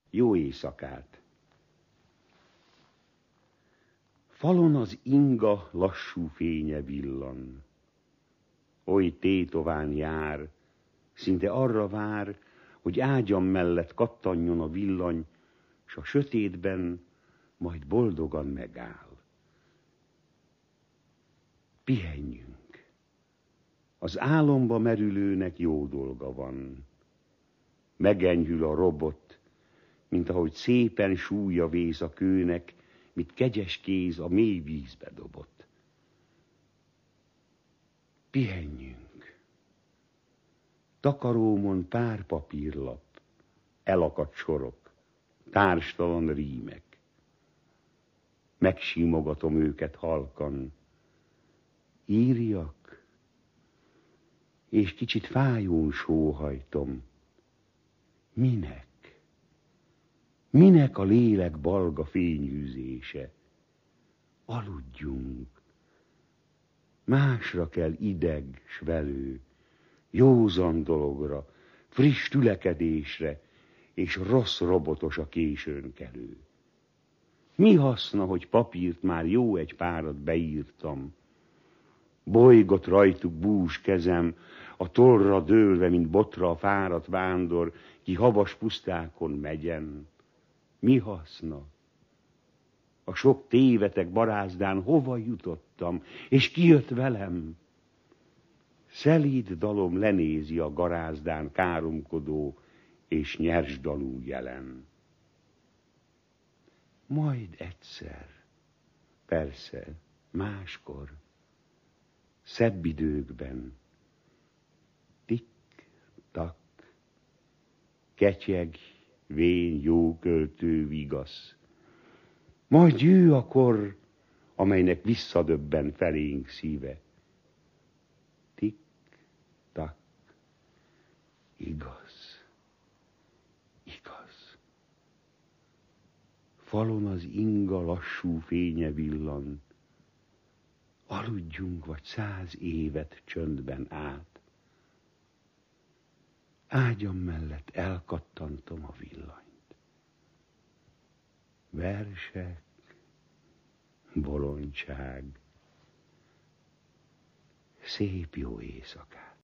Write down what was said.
Jó éjszakát! Falon az inga lassú fénye villan. Oly tétován jár, szinte arra vár, hogy ágyam mellett kattanjon a villany, s a sötétben majd boldogan megáll. Pihenjünk. Az álomba merülőnek jó dolga van. Megenyhül a robot, mint ahogy szépen súlya vész a kőnek, mit kegyes kéz a mély vízbe dobott. Pihenjünk. Takarómon pár papírlap, elakadt sorok, társtalan rímek. Megsímogatom őket halkan. Írjak, és kicsit fájón sóhajtom. Minek? Minek a lélek balga fényűzése? Aludjunk. Másra kell ideg s velő, józan dologra, friss tülekedésre, és rossz robotos a későnkelő. Mi haszna, hogy papírt már jó egy párat beírtam? Bolygott rajtuk bús kezem, a tollra dőlve, mint botra a fáradt vándor, ki havas pusztákon megyen. Mi haszna? A sok tévetek barázdán hova jutottam, és ki jött velem? Szelíd dalom lenézi a garázdán káromkodó és nyers dalú jelen. Majd egyszer, persze, máskor, szebb időkben, tik-tak, ketyeg, vén, jó költő vigasz. Majd jő a kor, amelynek visszadöbben felénk szíve. Tik-tak, igaz, igaz. Falon az inga lassú fénye villan. Aludjunk vagy 100 évet csöndben át. Ágyam mellett elkattantom a villanyt. Versek, bolondság, szép jó éjszakát.